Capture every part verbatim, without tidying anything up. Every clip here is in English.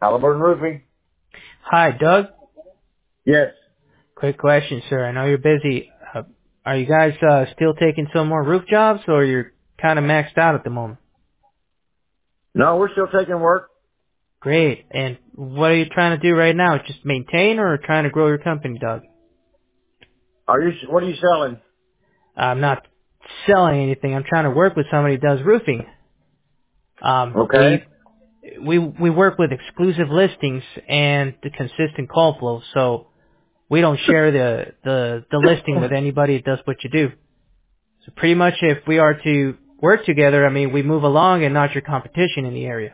Halliburton Roofing? Hi, Doug. Yes. Quick question, sir. I know you're busy. Uh, are you guys uh, still taking some more roof jobs, or you're kind of maxed out at the moment? No, we're still taking work. Great. And what are you trying to do right now? Just maintain or trying to grow your company, Doug? Are you, what are you selling? I'm not selling anything. I'm trying to work with somebody who does roofing. Um, Okay. we we we work with exclusive listings and the consistent call flow, so we don't share the the the listing with anybody that does what you do. So pretty much, if we are to work together, I mean, we move along and not your competition in the area.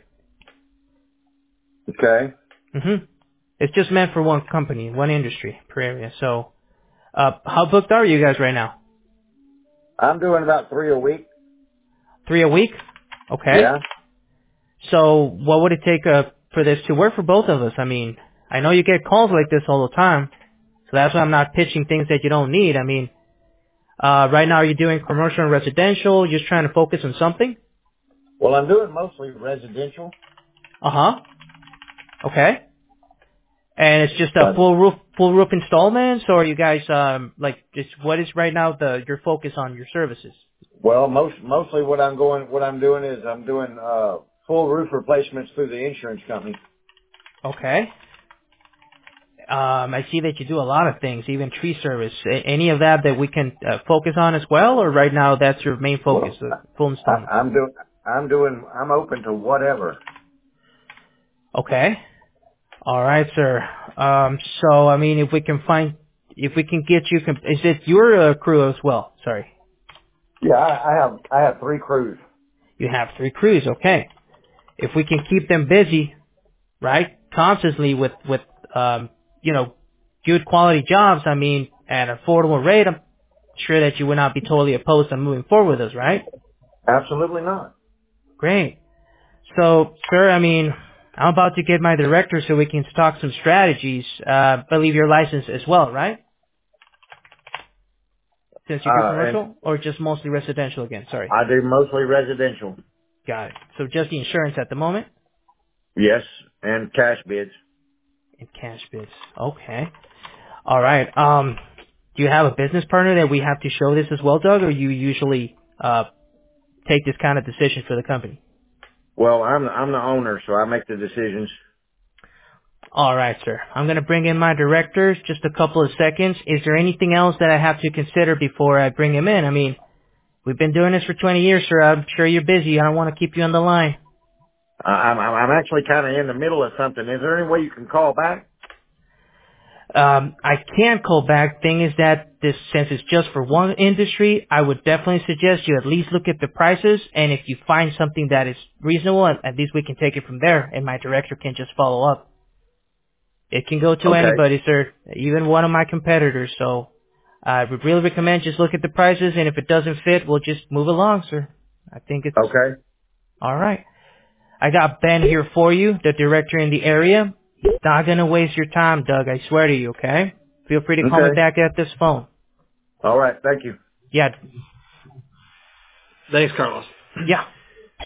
Okay. hmm It's just meant for one company, one industry per area. So, uh, how booked are you guys right now? I'm doing about three a week. Three a week? Okay. Yeah. So, what would it take uh, for this to work for both of us? I mean, I know you get calls like this all the time, so that's why I'm not pitching things that you don't need. I mean, uh, right now, are you doing commercial and residential? Just trying to focus on something? Well, I'm doing mostly residential. Uh huh. Okay. And it's just a But, full roof, full roof installments, or you guys, um, like, just what is right now the your focus on your services? well, most, mostly what I'm going, what I'm doing is I'm doing, uh, full roof replacements through the insurance company. Okay. Um, I see that you do a lot of things, even tree service. A- any of that that we can uh, focus on as well, or right now that's your main focus, Well, uh, full I, installments? I'm doing, I'm doing, I'm open to whatever. Okay. All right, sir. Um, so I mean, if we can find, if we can get you, comp- is it your uh, crew as well? Sorry, Yeah, I, I have, I have three crews. you have three crews. Okay. If we can keep them busy, right? Constantly with, with, um, you know, good quality jobs, I mean, at an affordable rate, I'm sure that you would not be totally opposed to moving forward with us, right? Absolutely not. Great. So, sir, I mean, I'm about to get my director so we can talk some strategies. Uh, I believe you're licensed as well, right? Since you do Uh, and commercial, or just mostly residential again? Sorry. I do mostly residential. Got it. So just the insurance at the moment Yes, and cash bids. and cash bids. Okay. All right. Um, do you have a business partner that we have to show this as well, Doug, or you usually uh, take this kind of decision for the company? Well, I'm I'm the owner, so I make the decisions. All right, sir. I'm going to bring in my directors. Just a couple of seconds. Is there anything else that I have to consider before I bring him in? I mean, we've been doing this for twenty years, sir. I'm sure you're busy. I don't want to keep you on the line. I, I'm I'm actually kind of in the middle of something. Is there any way you can call back? Um, I can call back. Thing is that this, since it's just for one industry, I would definitely suggest you at least look at the prices, and if you find something that is reasonable, at, at least we can take it from there, and my director can just follow up. It can go to Okay. anybody, sir, even one of my competitors. So I would really recommend just look at the prices, and if it doesn't fit, we'll just move along, sir. I think it's Okay. all right. I got Ben here for you, the director in the area. He's not gonna waste your time, Doug. I swear to you, okay? Feel free to call me Okay. back at this phone. All right. Thank you. Yeah, Thanks, Carlos. yeah.